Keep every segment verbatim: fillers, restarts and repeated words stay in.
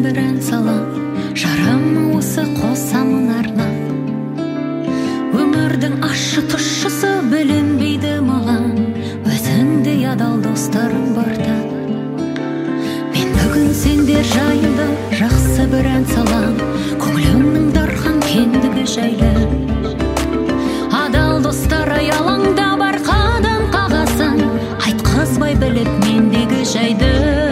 бір ән салам, жарама осы қосамын арнап. Өмірдің ащы тұщысы білінбейді маған, өзіңдей адал достарым барда. Мен бүгін сендер жайында жақсы бір ән салам, көңілімнің дархан кендігі жайлы. Адал достар аялаңда бар қадам қағасын, айтқызбай біліп мендегі жайды.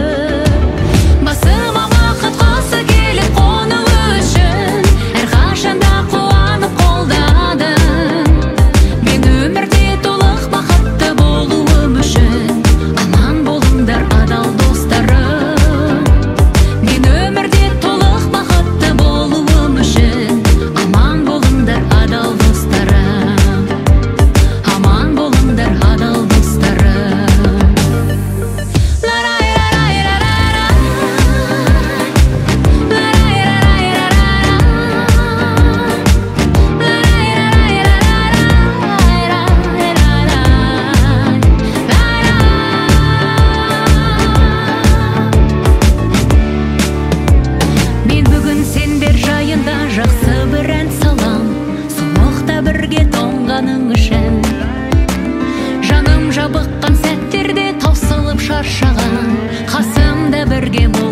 Басыма бақыт қасы келіп қону үшін, әрқашанда қуанып қолдадым. Мен өмірде толық бақытты болуым үшін, аман болыңдар адал достарым. Мен өмірде толық бақытты болуым үшін, аман болыңдар адал достарым. Аман болыңдар адал достарым. Мен бүгін сендер жайында жақсы бір ән салам, суықта бірге тоңғаның үшін. Жаным жабыққан сәттерде таусылып шаршаған, қасымда бірге бол.